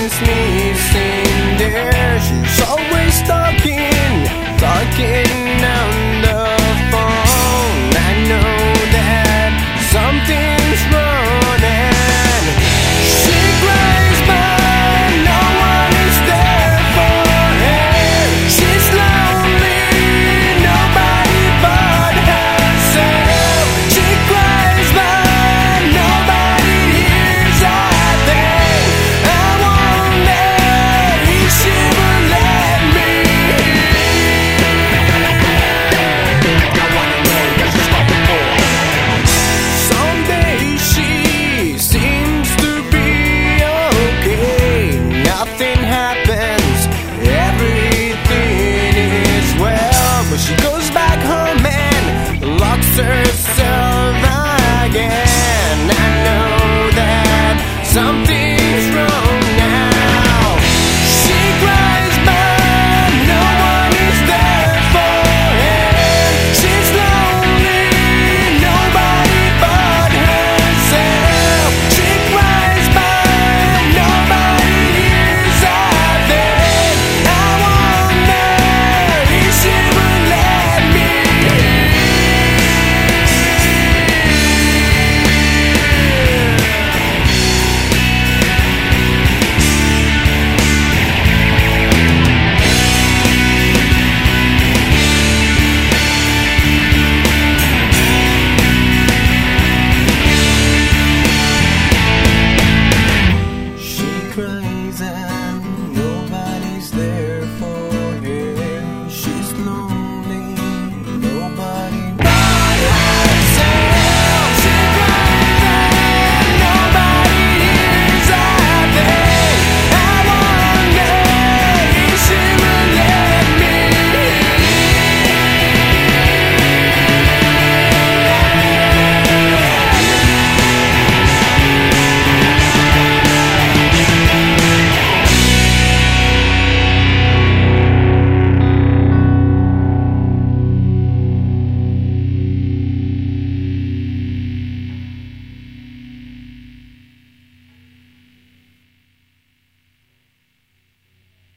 makes me stand there. She's always talking on the phone. I know that something's wrong, and she cries, but no one is there for her. She's lonely, nobody but herself. She cries, but nobody hears her thing. I wonder if she will let me. Someday she seems to be okay. Nothing happens, everything is well. But she goes back home and locks herself again. I know that something's wrong now. She cries, but no one is there for her. She's lonely, nobody but herself. She cries, but nobody hears her then. I wonder if she will let me. She cries.